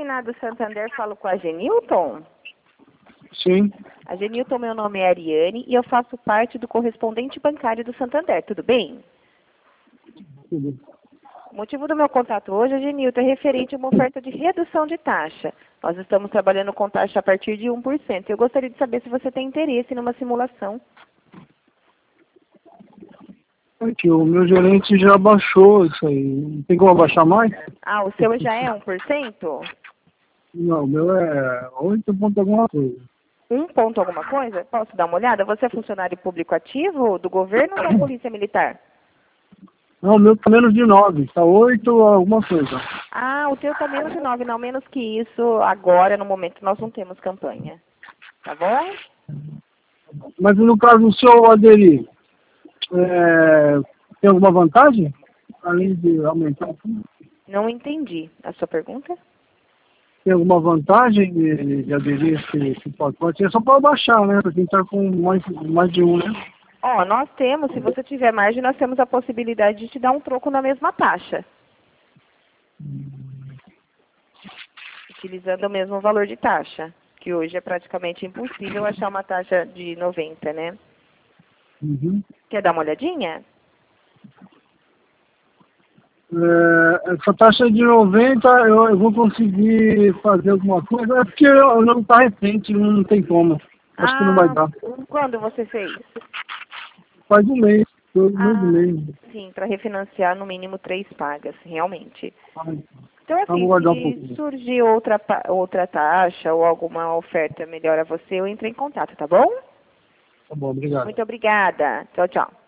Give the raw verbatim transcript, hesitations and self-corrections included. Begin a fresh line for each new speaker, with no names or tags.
Finado Santander, falo com a Genilton?
Sim.
A Genilton, meu nome é Ariane e eu faço parte do correspondente bancário do Santander, tudo bem?
Tudo.
O motivo do meu contato hoje, Genilton, é referente a uma oferta de redução de taxa. Nós estamos trabalhando com taxa a partir de um por cento. Eu gostaria de saber se você tem interesse numa simulação.
É que o meu gerente já baixou isso aí. Não tem como abaixar mais?
Ah, o seu já é um por cento?
Não, o meu é oito ponto alguma coisa.
Um ponto alguma coisa? Posso dar uma olhada? Você é funcionário público ativo do governo ou da Polícia Militar?
Não, o meu tá menos de nove, tá oito alguma coisa.
Ah, o teu tá menos de nove, não menos que isso. Agora, no momento, nós não temos campanha. Tá bom?
Mas no caso, se eu aderir, é, tem alguma vantagem? Além de aumentar?
Não entendi a sua pergunta.
Tem alguma vantagem de, de aderir esse, esse pacote? É só para baixar, né? Para quem tá com mais, mais de um, né?
Ó, nós temos, se você tiver margem, nós temos a possibilidade de te dar um troco na mesma taxa. Utilizando o mesmo valor de taxa, que hoje é praticamente impossível achar uma taxa de noventa, né?
Uhum.
Quer dar uma olhadinha?
É, essa taxa de noventa eu, eu vou conseguir fazer alguma coisa. É porque eu, não tá recente, não tem como. Acho que não vai
Ah,
dar.
quando você fez?
Faz um mês, dois meses e
Ah,
meio.
sim, para refinanciar no mínimo três pagas, realmente.
Ai,
Então,
então vou
assim,
guardar um
se
pouquinho.
surgir outra, pa- outra taxa ou alguma oferta melhor a você, eu entro em contato, tá bom?
Tá bom, obrigado.
Muito obrigada. Tchau, tchau.